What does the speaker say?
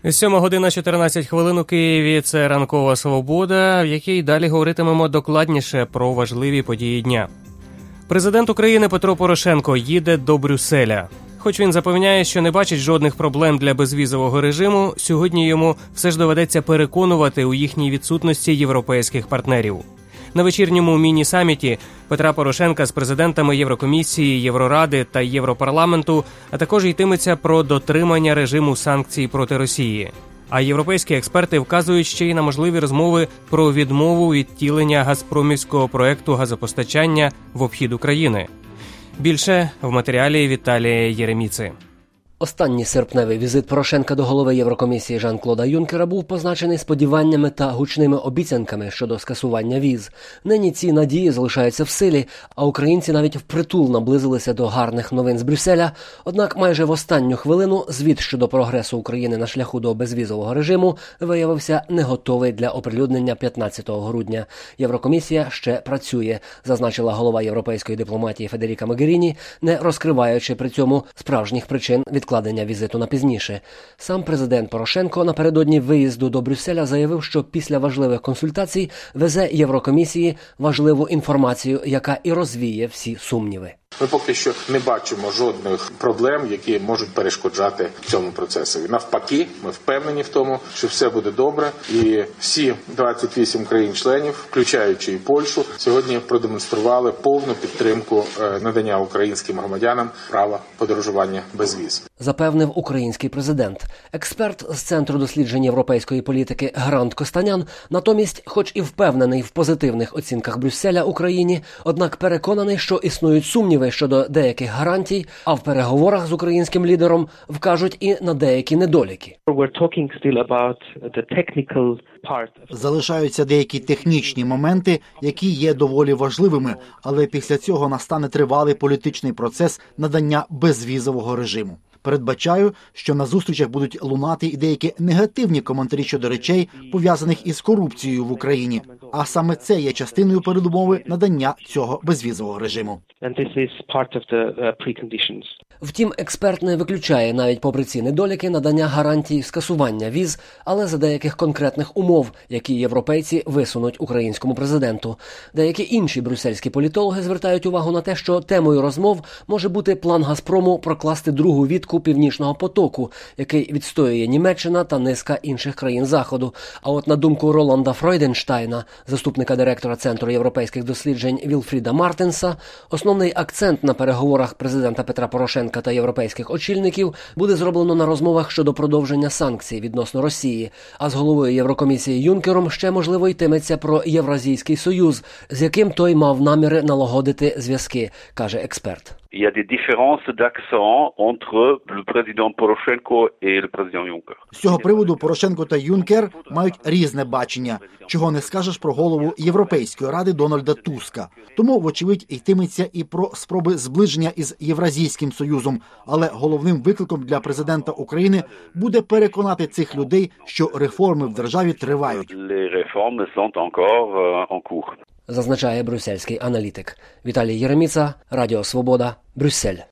7:14 у Києві – це «Ранкова Свобода», в якій далі говоритимемо докладніше про важливі події дня. Президент України Петро Порошенко їде до Брюсселя. Хоч він запевняє, що не бачить жодних проблем для безвізового режиму, сьогодні йому все ж доведеться переконувати у їхній відсутності європейських партнерів. На вечірньому міні-саміті Петра Порошенка з президентами Єврокомісії, Євроради та Європарламенту, а також йтиметься про дотримання режиму санкцій проти Росії. А європейські експерти вказують ще й на можливі розмови про відмову від втілення газпромівського проекту газопостачання в обхід України. Більше в матеріалі Віталія Єреміци. Останній серпневий візит Порошенка до голови Єврокомісії Жан-Клода Юнкера був позначений сподіваннями та гучними обіцянками щодо скасування віз. Нині ці надії залишаються в силі, а українці навіть впритул наблизилися до гарних новин з Брюсселя. Однак майже в останню хвилину звіт щодо прогресу України на шляху до безвізового режиму виявився не готовий для оприлюднення 15 грудня. Єврокомісія ще працює, зазначила голова європейської дипломатії Федеріка Могеріні, не розкриваючи при цьому справжніх причин відкладення візиту на пізніше. Сам президент Порошенко напередодні виїзду до Брюсселя заявив, що після важливих консультацій везе Єврокомісії важливу інформацію, яка і розвіє всі сумніви. Ми поки що не бачимо жодних проблем, які можуть перешкоджати цьому процесу. І навпаки, ми впевнені в тому, що все буде добре. І всі 28 країн-членів, включаючи і Польщу, сьогодні продемонстрували повну підтримку надання українським громадянам права подорожування без віз. Запевнив український президент. Експерт з Центру досліджень європейської політики Грант Костанян, натомість, хоч і впевнений в позитивних оцінках Брюсселя Україні, однак переконаний, що існують сумніви щодо деяких гарантій, а в переговорах з українським лідером вкажуть і на деякі недоліки. Залишаються деякі технічні моменти, які є доволі важливими, але після цього настане тривалий політичний процес надання безвізового режиму. Передбачаю, що на зустрічах будуть лунати і деякі негативні коментарі щодо речей, пов'язаних із корупцією в Україні. А саме це є частиною передумови надання цього безвізового режиму. Втім, експерт не виключає навіть попри ці недоліки надання гарантій скасування віз, але за деяких конкретних умов, які європейці висунуть українському президенту. Деякі інші брюссельські політологи звертають увагу на те, що темою розмов може бути план Газпрому прокласти другу вітку Північного потоку, який відстоює Німеччина та низка інших країн Заходу. А от на думку Роланда Фройденштайна, заступника директора Центру європейських досліджень Вілфріда Мартенса, основний акцент на переговорах президента Петра Порошенка та європейських очільників буде зроблено на розмовах щодо продовження санкцій відносно Росії. А з головою Єврокомісії Юнкером ще, можливо, йтиметься про Євразійський союз, з яким той мав наміри налагодити зв'язки, каже експерт. Il y a des différences d'accent entre le président Poroshenko et le président Juncker. З цього приводу Порошенко та Юнкер мають різне бачення, чого не скажеш про голову Європейської ради Дональда Туска. Тому, вочевидь, йтиметься і про спроби зближення із Євразійським союзом, але головним викликом для президента України буде переконати цих людей, що реформи в державі тривають. Les réformes sont encore en cours. Зазначає брюссельський аналітик. Віталій Єреміца, Радіо Свобода, Брюссель.